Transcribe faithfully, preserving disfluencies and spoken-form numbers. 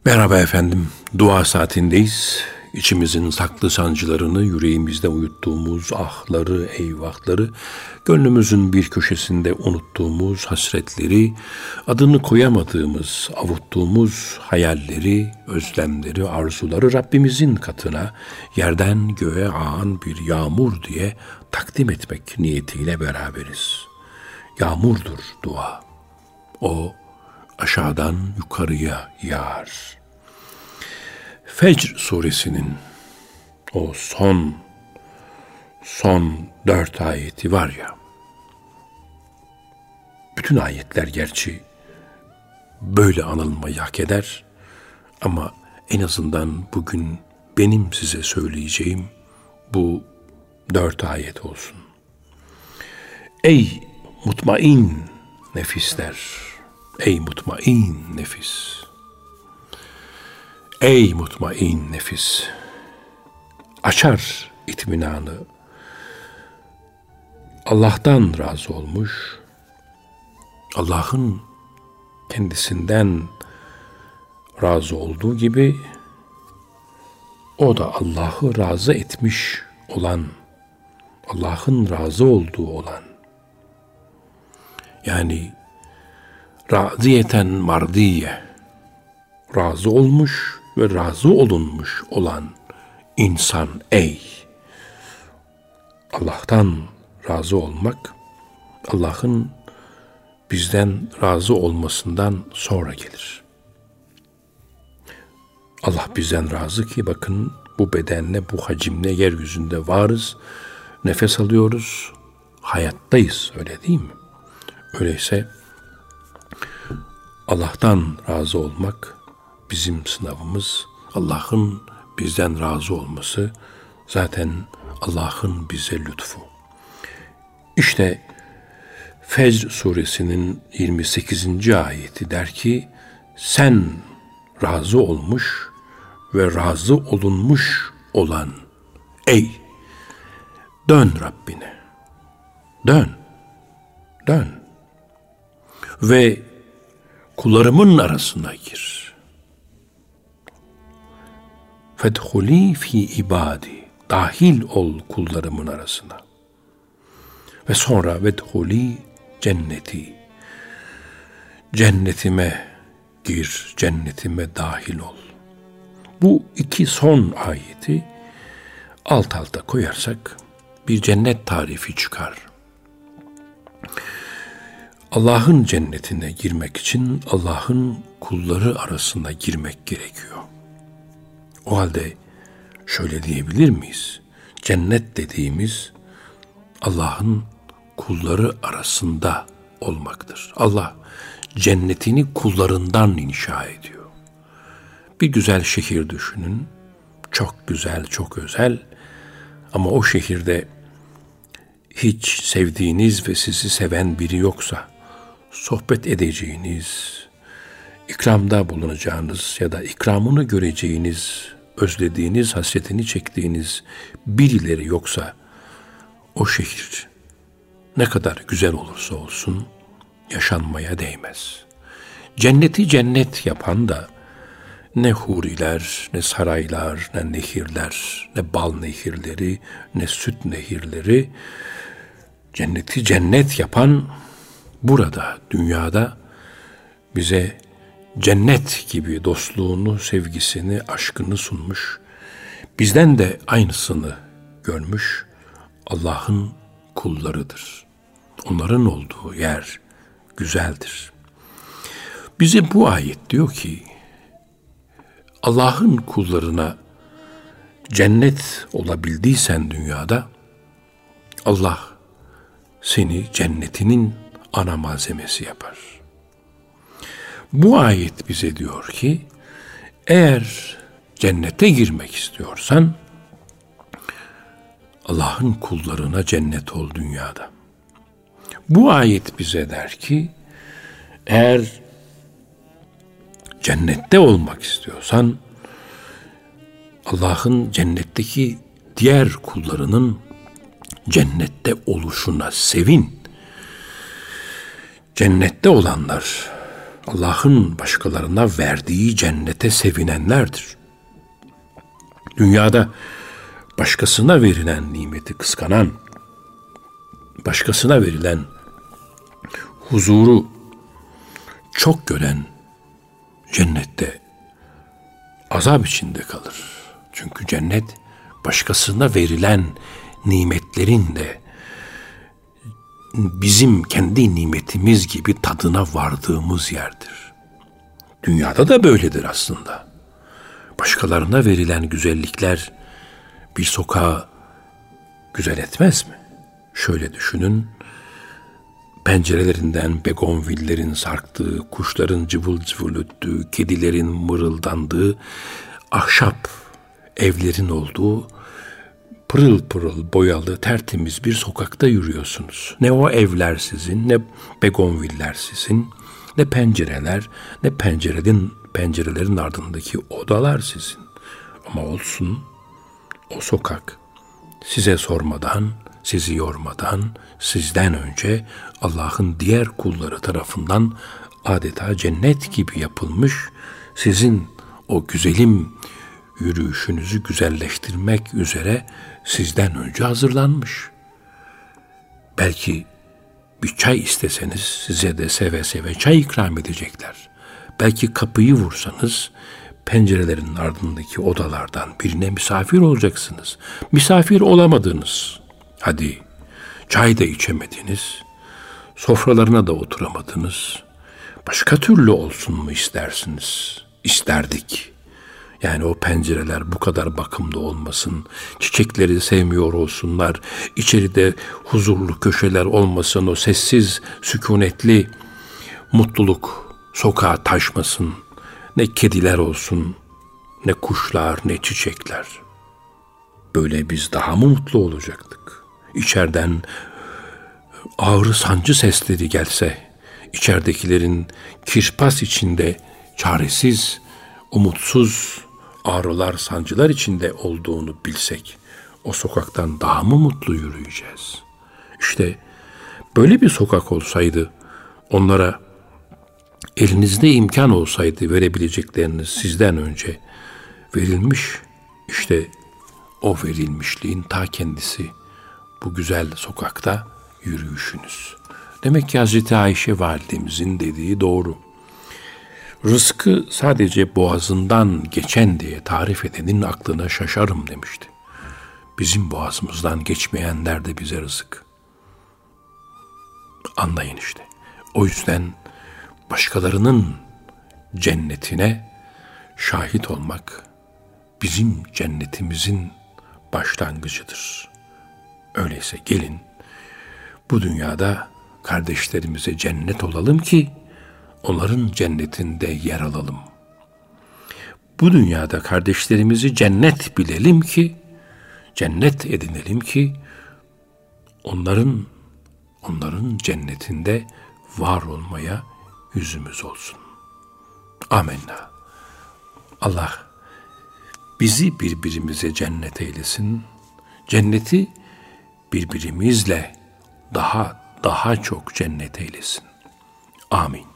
Merhaba efendim, dua saatindeyiz. İçimizin saklı sancılarını, yüreğimizde uyuttuğumuz ahları, eyvahları, gönlümüzün bir köşesinde unuttuğumuz hasretleri, adını koyamadığımız, avuttuğumuz hayalleri, özlemleri, arzuları Rabbimizin katına, yerden göğe ağan bir yağmur diye takdim etmek niyetiyle beraberiz. Yağmurdur dua. O aşağıdan yukarıya yağar. Fecr suresinin o son son dört ayeti var ya, bütün ayetler gerçi böyle anılmayı hak eder ama en azından bugün benim size söyleyeceğim bu dört ayet olsun. Ey mutmain nefisler! Ey mutmain nefis! Ey mutmain nefis! Açar itminanı. Allah'tan razı olmuş, Allah'ın kendisinden razı olduğu gibi o da Allah'ı razı etmiş olan, Allah'ın razı olduğu olan, yani raziyeten mardiye, razı olmuş ve razı olunmuş olan insan ey. Allah'tan razı olmak, Allah'ın bizden razı olmasından sonra gelir. Allah bizden razı ki bakın bu bedenle, bu hacimle yeryüzünde varız, nefes alıyoruz, hayattayız, öyle değil mi? Öyleyse Allah'tan razı olmak bizim sınavımız. Allah'ın bizden razı olması zaten Allah'ın bize lütfu. İşte Fecr suresinin yirmi sekizinci ayeti der ki, sen razı olmuş ve razı olunmuş olan ey, dön Rabbine, dön, dön ve kullarımın arasına gir. Fedhuli fi ibadi, dahil ol kullarımın arasına. Ve sonra vedhuli cenneti, cennetime gir, cennetime dahil ol. Bu iki son ayeti alt alta koyarsak bir cennet tarifi çıkar. Allah'ın cennetine girmek için Allah'ın kulları arasına girmek gerekiyor. O halde şöyle diyebilir miyiz? Cennet dediğimiz Allah'ın kulları arasında olmaktır. Allah cennetini kullarından inşa ediyor. Bir güzel şehir düşünün. Çok güzel, çok özel. Ama o şehirde hiç sevdiğiniz ve sizi seven biri yoksa, sohbet edeceğiniz, ikramda bulunacağınız ya da ikramını göreceğiniz, özlediğiniz, hasretini çektiğiniz birileri yoksa, o şehir ne kadar güzel olursa olsun yaşanmaya değmez. Cenneti cennet yapan da ne huriler, ne saraylar, ne nehirler, ne bal nehirleri, ne süt nehirleri, cenneti cennet yapan burada, dünyada bize cennet gibi dostluğunu, sevgisini, aşkını sunmuş, bizden de aynısını görmüş Allah'ın kullarıdır. Onların olduğu yer güzeldir. Bize bu ayet diyor ki, Allah'ın kullarına cennet olabildiysen dünyada, Allah seni cennetinin ana malzemesi yapar. Bu ayet bize diyor ki, eğer cennete girmek istiyorsan, Allah'ın kullarına cennet ol dünyada. Bu ayet bize der ki, eğer cennette olmak istiyorsan, Allah'ın cennetteki diğer kullarının cennette oluşuna sevin. Cennette olanlar Allah'ın başkalarına verdiği cennete sevinenlerdir. Dünyada başkasına verilen nimeti kıskanan, başkasına verilen huzuru çok gören cennette azap içinde kalır. Çünkü cennet başkasına verilen nimetlerin de bizim kendi nimetimiz gibi tadına vardığımız yerdir. Dünyada da böyledir aslında. Başkalarına verilen güzellikler bir sokağı güzel etmez mi? Şöyle düşünün, pencerelerinden begonvillerin sarktığı, kuşların cıvıl cıvıl öttüğü, kedilerin mırıldandığı, ahşap evlerin olduğu, pırıl pırıl boyalı, tertemiz bir sokakta yürüyorsunuz. Ne o evler sizin, ne begonviller sizin, ne pencereler, ne pencerenin, pencerelerin ardındaki odalar sizin. Ama olsun, o sokak size sormadan, sizi yormadan, sizden önce Allah'ın diğer kulları tarafından adeta cennet gibi yapılmış, sizin o güzelim yürüyüşünüzü güzelleştirmek üzere sizden önce hazırlanmış. Belki bir çay isteseniz size de seve seve çay ikram edecekler. Belki kapıyı vursanız pencerelerin ardındaki odalardan birine misafir olacaksınız. Misafir olamadınız. Hadi çay da içemediniz. Sofralarına da oturamadınız. Başka türlü olsun mu istersiniz? İsterdik. Yani o pencereler bu kadar bakımda olmasın, çiçekleri sevmiyor olsunlar, içeride huzurlu köşeler olmasın, o sessiz, sükunetli mutluluk sokağa taşmasın, ne kediler olsun, ne kuşlar, ne çiçekler. Böyle biz daha mı mutlu olacaktık? İçeriden ağrı sancı sesleri gelse, içeridekilerin kirpas içinde çaresiz, umutsuz, ağrılar, sancılar içinde olduğunu bilsek, o sokaktan daha mı mutlu yürüyeceğiz? İşte böyle bir sokak olsaydı, onlara elinizde imkan olsaydı verebilecekleriniz sizden önce verilmiş, işte o verilmişliğin ta kendisi bu güzel sokakta yürüyüşünüz. Demek ki Hazreti Ayşe validemizin dediği doğru. Rızkı sadece boğazından geçen diye tarif edenin aklına şaşarım demişti. Bizim boğazımızdan geçmeyenler de bize rızık. Anlayın işte. O yüzden başkalarının cennetine şahit olmak bizim cennetimizin başlangıcıdır. Öyleyse gelin bu dünyada kardeşlerimize cennet olalım ki onların cennetinde yer alalım. Bu dünyada kardeşlerimizi cennet bilelim ki, cennet edinelim ki onların onların cennetinde var olmaya yüzümüz olsun. Amenna. Allah bizi birbirimize cennet eylesin. Cenneti birbirimizle daha daha çok cennet eylesin. Amin.